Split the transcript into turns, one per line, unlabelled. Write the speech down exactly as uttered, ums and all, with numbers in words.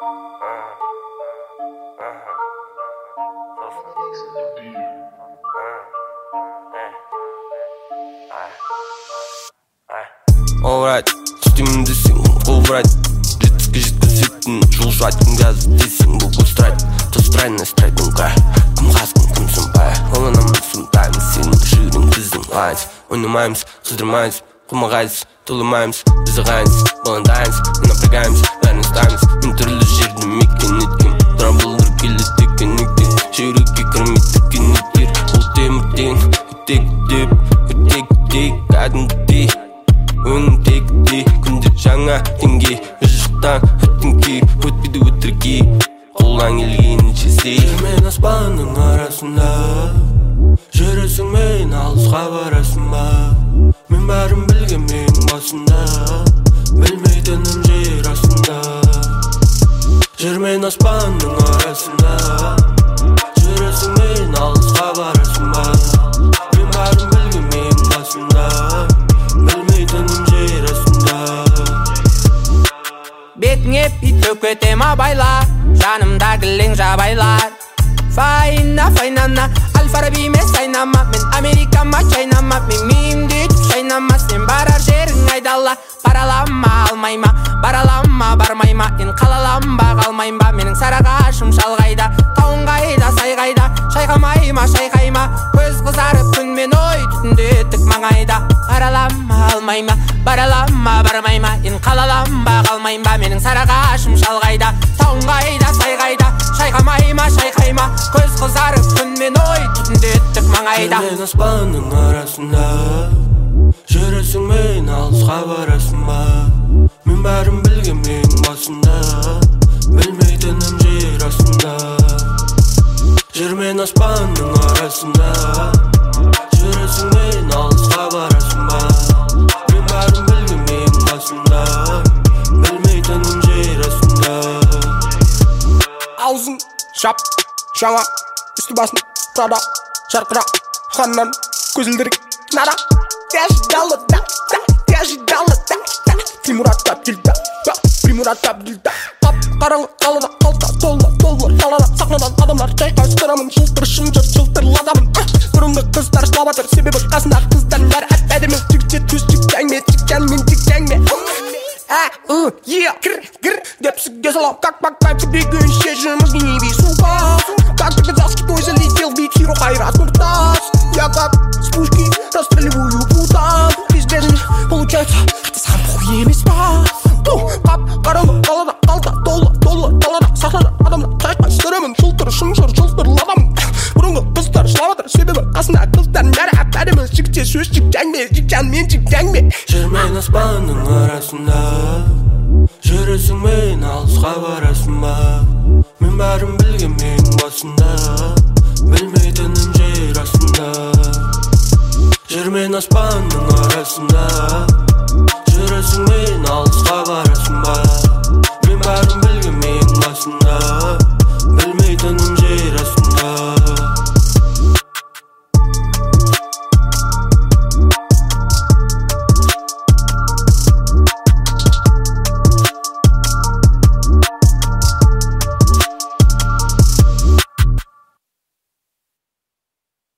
Alright, түстемін десең қолбырайт жетіске жеткізетін жол жайтын газ десең бұл көстрайт Тострай настрайдың қай кім қасқын кім сұмпай Оланамын сұмтаймыз сенің жүрің біздің лайнс Ойнамаймыз, қыздырмаймыз, қылмағайыз Толымаймыз, біз ағайыныз, баландайыныз Мен напрягаймыз, бәрін ұстаймыз Мен түрлі жерді мекен еткен Трамбылдыр келеді кенектен Жүрекке кірмейді кенеттер Ол темірден үтек-үтеп, үтек-үтек Кәдімгідей Өнім текті, күнде жаңа теңге Жықтан өттің кейіп, өтпейді өтірге Қолдан келгені жесей Мен аспанның арасында Жүресің мен алысқа барасың ба Мен бәрін білген менің басында Білмейтінім жер астында Жер мен аспанның арасында Жүресің мен алысқа барасың ба Мен бәрін білген менің басында
Бетіңе пит төкете ма байла Жанымда гілең жабайлар Файна, файнана Аль-Фараби емес айнама Мен Америкама чайнама Мен мейімде түп шайнама Сен барар жерің айдала Паралама алмайма Баралама бармайма Ен қалалamba қалмайма Менің сарағашым шалғайда Тауын қайда сай қайда Шайқамайма шайқайма Көз қызарып күн мен ой Түтінде тік маңайда Паралама алмайма Баралама бармайма Ен қалалamba қалмайма Менің сарағашым шалғайда Тауын қайда сай қайда Шайқамайма шайқайма Көз қызарып күн мен ой Түтінде тік маңайда
Жер мен аспанның арасында Жүресің мен алысқа барасың ба Мен бәрін білген менің басында Білмейтінім жер астында Жер мен аспанның арасында Жүресің мен алысқа барасың ба Мен бәрін білген менің басында Білмейтінім жер астында
Аузын жап, жаңа Үсті басын Прада, жарқыра Ханнан, көзілдірік Нара, я ожидала, да, да Я ожидала, да, да Примураттап келді, да Примураттап келді Қап, қараңғы қалада қалта Толла, толла, қалада Сахнадан адамдар шайқастырамын Жылтыр шынжыр, жылтыр ладамын Бұрынғы қыздар жылаватыр Себебі қасында қыздар бәрі әп-әдемі Жігітше төс жігтәңме, жігтәңмен жігтәңме А, у, е, кір, кір Деп сізге салам Как покай побегующие же мозги сука Как ты казахский твой залетел Бит хиро хайрат муртаз Я как с пушки расстреливаю путан Безбежный получается Это сам похуй емес па Қап, қараңғы қалада қалта Толла, толла, талада Сахнада адамда шайқастырамын Жылтыр шынжыр, жылтыр ладамын Бұрынғы қыздар жылаватыр Себебі қасында қыздар бәрі әп-әдемі Жігітше сөз жігтәңме, жігтәңмен жігтәңме
Жер мен аспанның арасында Жүресің мен алысқа барасың ба Мен бәрін білген менің басында Білмейтінім жер астында Жер мен аспанның арасында Жүресің мен алысқа барасың ба Мен бәрін